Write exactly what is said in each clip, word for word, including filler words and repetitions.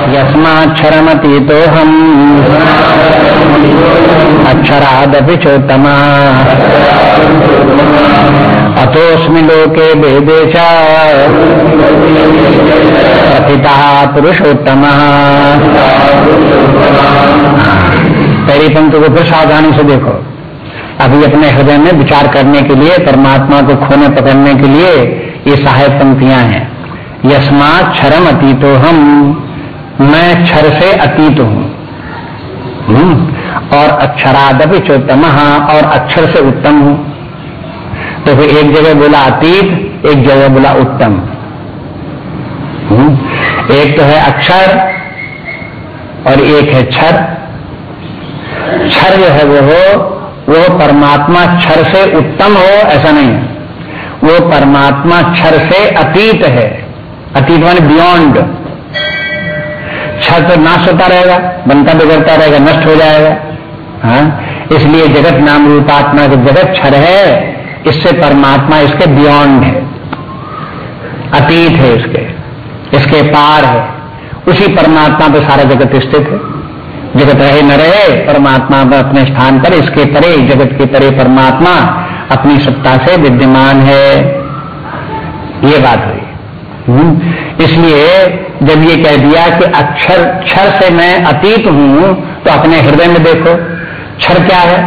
यस्माक्षरमतीतो हम अक्षरादपि चोत्तमा अतोऽस्मि लोके वेदे च प्रथितः पुरुषोत्तमः। पहली पंक्ति को फिर सावधानी से देखो। अभी अपने हृदय में विचार करने के लिए, परमात्मा को खोने पकड़ने के लिए ये सहायक पंक्तियां हैं। यस्मात् क्षरम अतीतो हम, मैं क्षर से अतीत हूँ, और अक्षरादपि चोत्तमः, और अक्षर से उत्तम हूँ। तो फिर एक जगह बोला अतीत, एक जगह बोला उत्तम। एक तो है अक्षर और एक है क्षर। क्षर जो है वो हो वो परमात्मा क्षर से उत्तम हो ऐसा नहीं है, वो परमात्मा क्षर से अतीत है। अतीत माने बियॉन्ड। क्षर तो नाश होता रहेगा, बनता बिगड़ता रहेगा, नष्ट हो जाएगा। हाँ, इसलिए जगत नाम रूपात्मा जो जगत क्षर है, इससे परमात्मा इसके बियॉन्ड है, अतीत है, इसके इसके पार है। उसी परमात्मा पे सारा जगत स्थित है। जगत रहे न रहे, परमात्मा अपने स्थान पर, इसके परे, जगत के परे परमात्मा अपनी सत्ता से विद्यमान है। ये बात हुई। इसलिए जब ये कह दिया कि अक्षर क्षर से मैं अतीत हूं, तो अपने हृदय में देखो क्षर क्या है।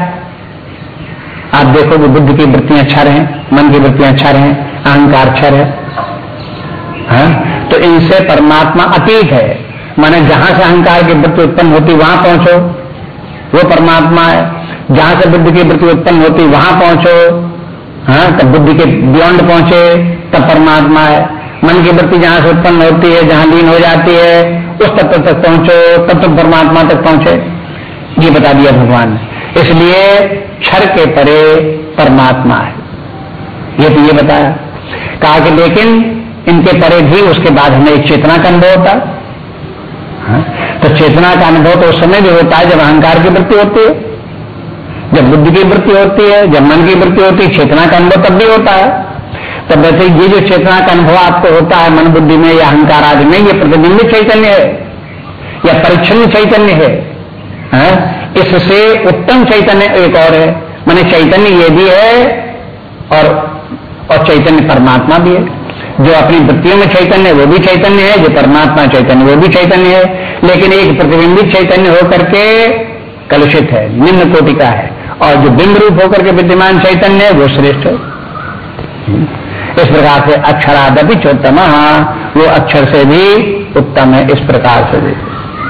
आप देखो कि बुद्ध की वृत्तियां क्षर हैं, मन की वृत्तियां क्षर हैं, अहंकार क्षर है। हाँ? तो इनसे परमात्मा अतीत है। माने जहां से अहंकार की वृत्ति उत्पन्न होती वहां पहुंचो, वो परमात्मा है। जहां से बुद्धि की वृत्ति उत्पन्न होती वहां पहुंचो, हाँ, तब बुद्धि के बियॉन्ड पहुंचे, तब परमात्मा है। मन की वृत्ति जहां से उत्पन्न होती है, जहां लीन हो जाती है, उस तत्व तक पहुंचो, तब तक परमात्मा तक पहुंचे। ये बता दिया भगवान ने। इसलिए क्षर के परे परमात्मा है, ये तो ये बताया। कहा कि लेकिन इनके परे भी उसके बाद हमें एक चेतना का अनुभव होता है। हाँ? तो चेतना का अनुभव तो उस समय भी होता है जब अहंकार की वृत्ति होती है, जब बुद्धि की वृत्ति होती है, जब मन की वृत्ति होती है, चेतना का अनुभव तब भी होता है। तब वैसे ये जो चेतना का अनुभव आपको होता है मन बुद्धि में या अहंकार आदि में, ये प्रतिबिंबित चैतन्य है या परिच्छिन्न चैतन्य है। हाँ? इससे उत्तम चैतन्य एक और है। माने चैतन्य ये भी है और और चैतन्य परमात्मा भी है। जो अपनी वृत्तियों में चैतन्य वो भी चैतन्य है, जो परमात्मा चैतन्य वो भी चैतन्य है। लेकिन एक प्रतिबिंबित चैतन्य होकर के कलुषित है, निम्न कोटि का है, और जो बिंब रूप होकर के विद्यमान चैतन्य है वो श्रेष्ठ है। इस प्रकार से अक्षरादपि चोत्तमः, वो अक्षर से भी उत्तम है। इस प्रकार से भी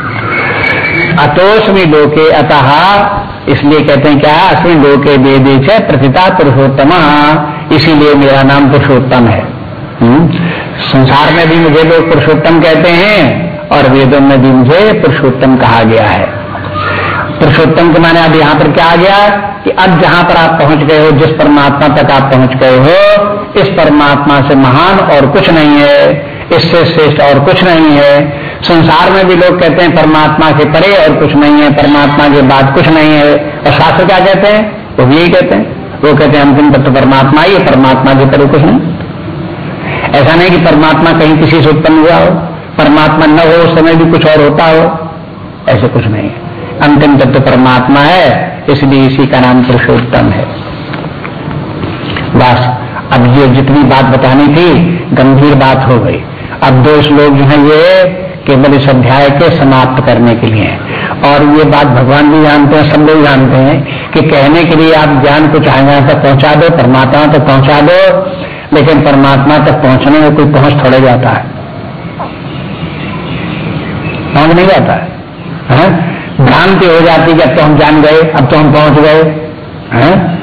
अतोस्मि लोके अतः, इसलिए कहते हैं क्या, अस्मि लोके वेदे च प्रथिता पुरुषोत्तमः, इसीलिए मेरा नाम पुरुषोत्तम है। संसार में भी मुझे लोग पुरुषोत्तम कहते हैं और वेदों में भी मुझे पुरुषोत्तम कहा गया है। पुरुषोत्तम के माने अब यहाँ पर क्या आ गया कि अब जहां पर आप पहुंच गए हो, जिस परमात्मा तक आप पहुंच गए हो, इस परमात्मा से महान और कुछ नहीं है, इससे श्रेष्ठ और कुछ नहीं है। संसार में भी लोग कहते हैं परमात्मा के परे और कुछ नहीं है, परमात्मा के बाद कुछ नहीं है। और शास्त्र क्या कहते हैं, वो भी यही कहते हैं। वो कहते हैं अंतिम तत्व परमात्मा ही है, परमात्मा के परे कुछ नहीं। ऐसा नहीं कि परमात्मा कहीं किसी से उत्पन्न हुआ हो, परमात्मा न हो उस समय भी कुछ और होता हो, ऐसे कुछ नहीं है। अंतिम तत्व परमात्मा है, इसलिए इसी का नाम पुरुषोत्तम है। बस अब ये जितनी बात बतानी थी गंभीर बात हो गई। अब दो श्लोक जो है ये केवल इस अध्याय के समाप्त करने के लिए है। और ये बात भगवान भी जानते हैं, सब लोग जानते हैं कि कहने के लिए आप ज्ञान को चाहे यहाँ तक पहुंचा दो, परमात्मा तक पहुंचा दो, लेकिन परमात्मा तक पहुंचने में कोई पहुंच थोड़े जाता है, पहुंच नहीं जाता है। भ्रांति हो जाती कि अब तो हम जान गए, अब तो हम पहुंच गए हैं।